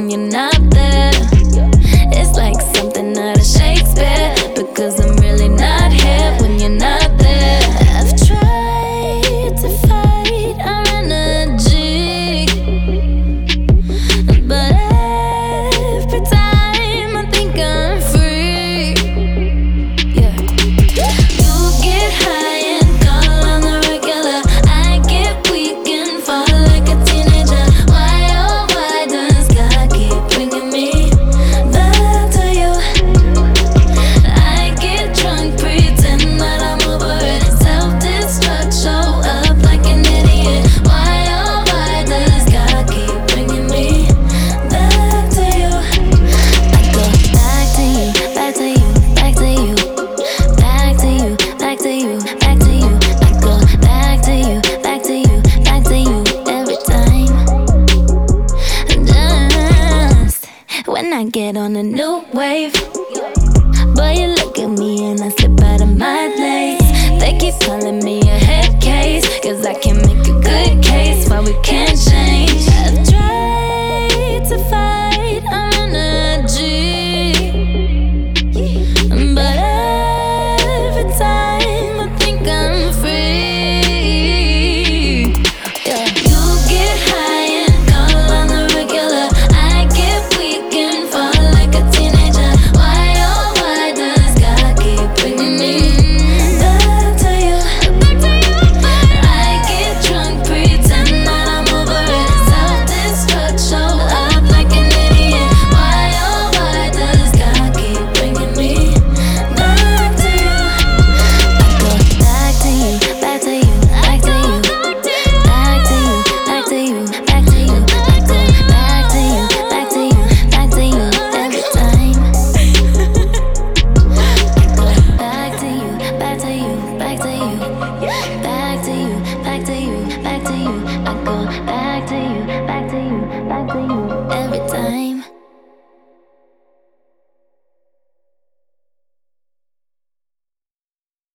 when you're not there. It's like something out of Shakespeare, because I'm really not here when you're not there. I've tried to fight our energy, but every time I think I'm free, yeah. You get high and call on the regular, I get weak and fall like a teenager. Why, oh why does God keep bringing me back to you? I get drunk, pretend that I'm over it, self-destruct, show up like an idiot. Why, oh why does God keep bringing me back to you? I go back to you, back to you, back to you, back to you, back to you, back to you. I go back to you, back to you, back to you every time. Just when I get on a new wave, boy, you look at me and I slip out of my lace. They keep calling me a head case, cause I can make a good case why we can't change.